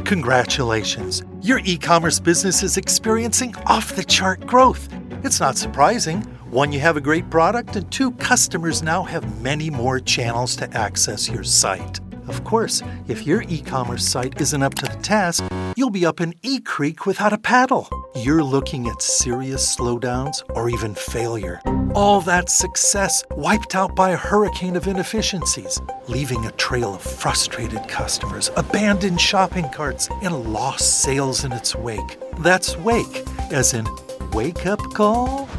Congratulations! Your e-commerce business is experiencing off-the-chart growth. It's not surprising. 1, you have a great product, and 2, customers now have many more channels to access your site. Of course, if your e-commerce site isn't up to the task, you'll be up an e-creek without a paddle. You're looking at serious slowdowns or even failure. All that success wiped out by a hurricane of inefficiencies, leaving a trail of frustrated customers, abandoned shopping carts, and lost sales in its wake. That's WAKE, as in wake-up call.